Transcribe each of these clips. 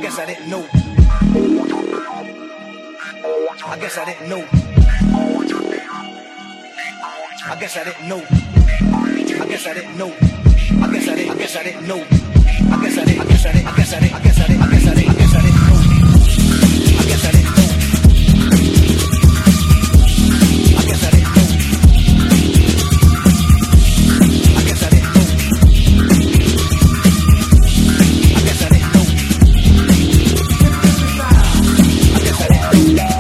guess I didn't know. I guess I didn't know. I guess I didn't know. I guess I didn't know. I guess I didn't. I guess I didn't know. I guess I didn't. I guess I didn't. I guess I didn't. I guess I didn't. I guess I didn't. I guess I didn't know. I guess I didn't know. I guess I didn't know. I guess I didn't know. I guess I didn't know. I guess I didn't know.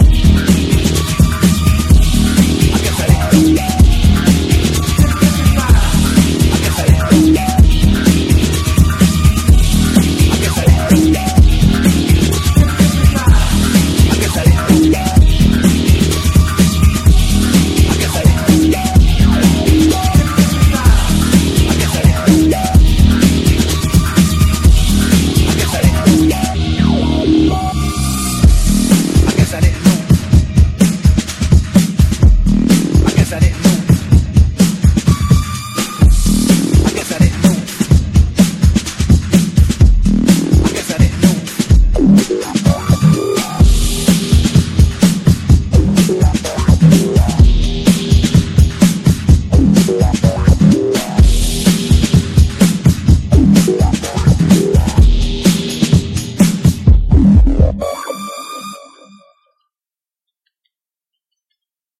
Yeah.